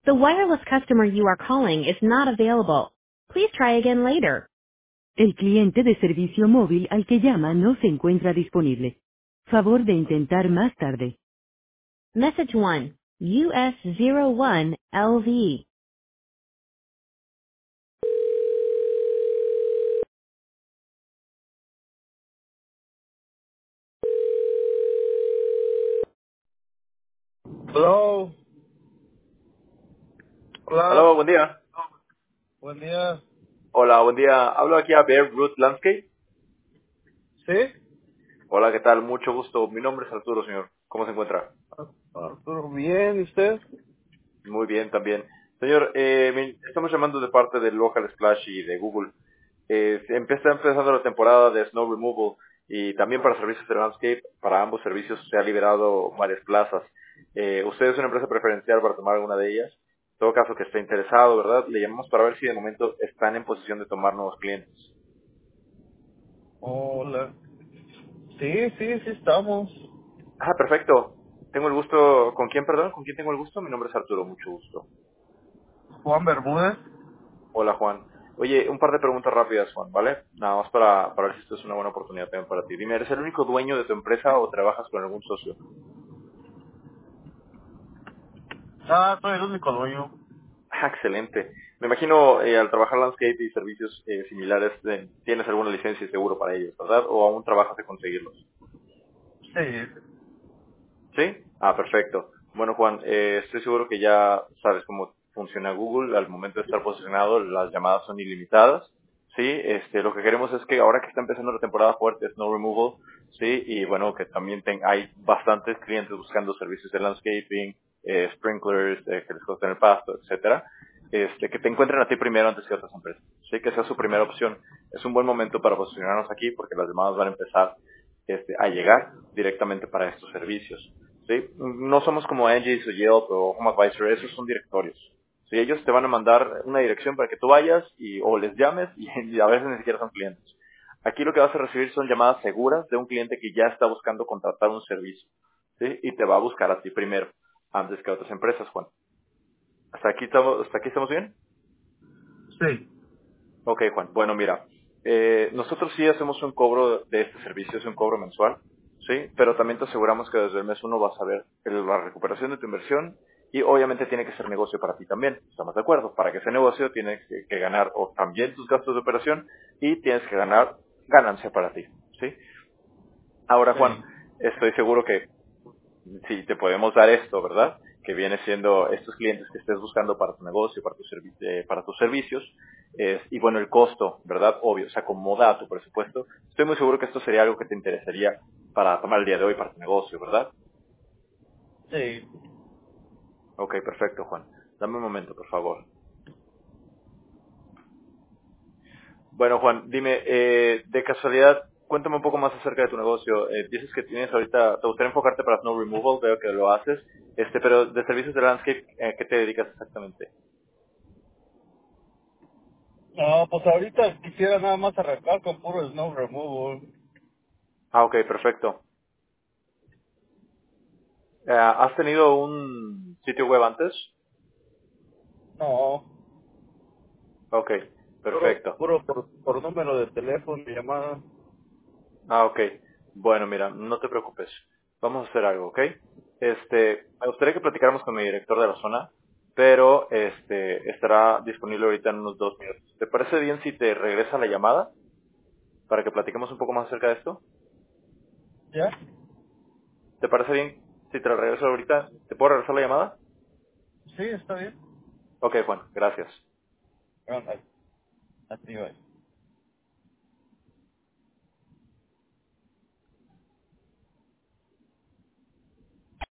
The wireless customer you are calling is not available. Please try again later. El cliente de servicio móvil al que llama no se encuentra disponible. Favor de intentar más tarde. Message 1. US01LV. Hello. Hola, Hola. buen día. Buen día. Hola, buen día. Hablo aquí a Bear Root Landscape. ¿Sí? Hola, ¿qué tal? Mucho gusto. Mi nombre es Arturo, señor. ¿Cómo se encuentra? Arturo, bien, ¿y usted? Muy bien, también. Señor, estamos llamando de parte de Local Splash y de Google. Está empezando la temporada de Snow Removal y también para servicios de Landscape. Para ambos servicios se ha liberado varias plazas. Usted es una empresa preferencial para tomar alguna de ellas. En todo caso que esté interesado, ¿verdad? Le llamamos para ver si de momento están en posición de tomar nuevos clientes. Hola. Sí, estamos. Ah, perfecto. Tengo el gusto... ¿Con quién, perdón? ¿Con quién tengo el gusto? Mi nombre es Arturo, mucho gusto. Juan Bermúdez. Hola, Juan. Oye, un par de preguntas rápidas, Juan, ¿vale? Nada más para ver si esto es una buena oportunidad también para ti. Dime, ¿eres el único dueño de tu empresa o trabajas con algún socio? Ah, soy el único dueño. Ah, excelente. Me imagino al trabajar landscape y servicios similares, tienes alguna licencia y seguro para ellos, ¿verdad? ¿O aún trabajas de conseguirlos? Sí. ¿Sí? Ah, perfecto. Bueno, Juan, estoy seguro que ya sabes cómo funciona Google. Al momento de estar posicionado, las llamadas son ilimitadas. Sí, lo que queremos es que ahora que está empezando la temporada fuerte de Snow Removal, sí, y bueno, que también hay bastantes clientes buscando servicios de landscaping, sprinklers, que les corten el pasto, etcétera, que te encuentren a ti primero antes que otras empresas. Sí, que sea su primera opción. Es un buen momento para posicionarnos aquí porque las llamadas van a empezar a llegar directamente para estos servicios. ¿Sí? No somos como Angie's o Yelp o Home Advisor, esos son directorios. ¿Sí? Ellos te van a mandar una dirección para que tú vayas o les llames y a veces ni siquiera son clientes. Aquí lo que vas a recibir son llamadas seguras de un cliente que ya está buscando contratar un servicio. ¿Sí? Y te va a buscar a ti primero, antes que a otras empresas, Juan. Hasta aquí estamos bien? Sí. Ok, Juan. Bueno, mira, nosotros sí hacemos un cobro de este servicio, es un cobro mensual, ¿sí? Pero también te aseguramos que desde el mes uno vas a ver la recuperación de tu inversión y obviamente tiene que ser negocio para ti también, ¿estamos de acuerdo? Para que sea negocio tienes que ganar o también tus gastos de operación y tienes que ganar ganancia para ti, ¿sí? Ahora, Juan, Sí. estoy seguro que si te podemos dar esto, ¿verdad? Que viene siendo estos clientes que estés buscando para tu negocio, para tus servicios, y bueno, el costo, ¿verdad? Obvio, se acomoda a tu presupuesto. Estoy muy seguro que esto sería algo que te interesaría para tomar el día de hoy para tu negocio, ¿verdad? Sí. Ok, perfecto, Juan. Dame un momento, por favor. Bueno, Juan, dime, de casualidad, cuéntame un poco más acerca de tu negocio. Dices que tienes ahorita, te gustaría enfocarte para Snow Removal, veo que lo haces, pero de servicios de landscape, ¿qué te dedicas exactamente? No, pues ahorita quisiera nada más arrancar con puro snow removal. Ah, ok, perfecto. ¿Has tenido un sitio web antes? No. Ok, Puro, perfecto. puro por número de teléfono, llamada. Ah, ok. Bueno, mira, no te preocupes. Vamos a hacer algo, ¿ok? Me gustaría que platicáramos con mi director de la zona, pero estará disponible ahorita en unos 2 minutos. ¿Te parece bien si te regresa la llamada para que platiquemos un poco más acerca de esto? ¿Ya? ¿Te parece bien si te la regreso ahorita? ¿Te puedo regresar la llamada? Sí, está bien. Ok, Juan, gracias. Bueno, así va.